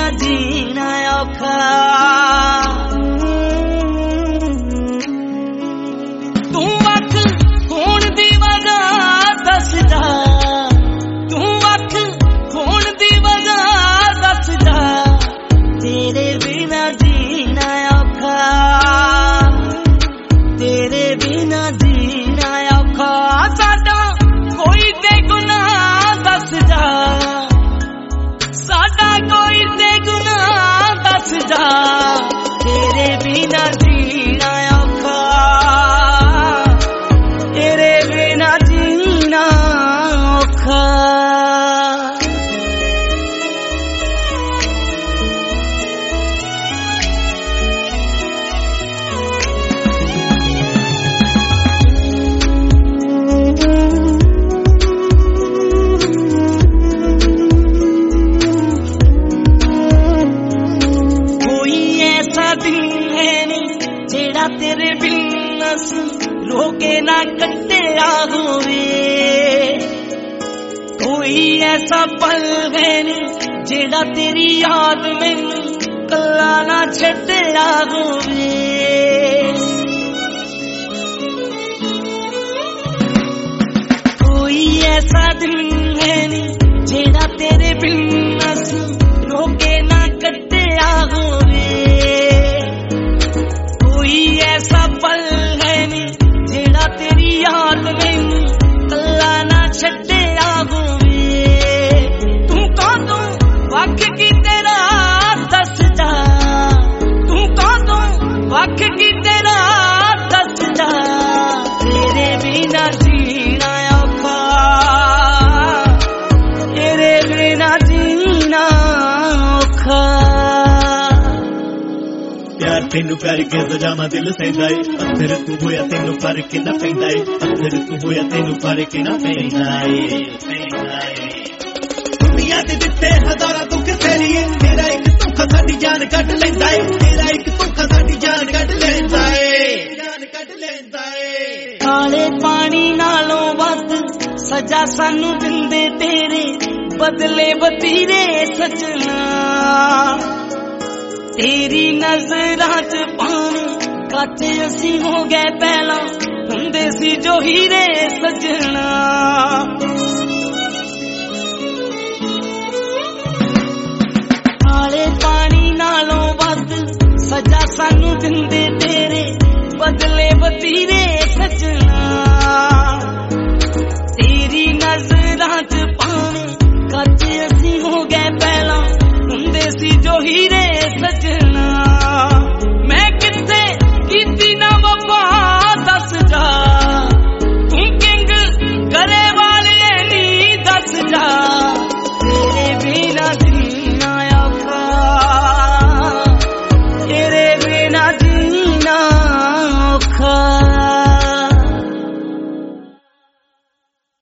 जीना औखा। तू अख होण दी वजह दस जा, तू अख होण दी वजह दस जा, तेरे बिना जीना औखा, तेरे बिना जीना औखा। साडा कोई ते गुनाह दस जा, साडा कोई ते गुनाह दस जा, तेरे बिना जीना औखा, तेरे बिना जीना औखा। जेड़ा तेरे बिन असी रोके ना कट्टिया होवे, कोई ऐसा पल है नी जेड़ा तेरी याद मैनू कला ना छड्डिया होवे। कोई ऐसा दिन है नी जेड़ा तेरे बिन असी रोके ना कट्टिया होवे, कोई ऐसा पल है नी जेड़ा तेरी याद मैनू कला ना छड्डिया होवे। तू कदों वख की तेरा दस जा, तू कदों वख की तेरा दस जा, तेरे बिना जीना औखा, तेरे बिना जीना औखा। प्यार तेनू करके सजावा दिल सैंदा ए, पत्थर तू होया तेनू फर्क ना पैंदा ए, पत्थर तू होया तेनू फर्क ना पैंदा ए। दुनिया दे दित्ते हज़ारां दुख तेरिए, तेरा एक धोखा साडी जान कट लैंदा ए, तेरा एक धोखा साडी जान कट लैंदा ए, जान कट लैंदा ए। काले पानी नालों वध सजा सानू दिंदे तेरे बदले वतीरे सजना, तेरी नजरां च पानी कच असी हो गए पहला हुंदे सी जो हीरे सजना। काले पानी नालों वध सजा सानू दिंदे तेरे बदले वतीरे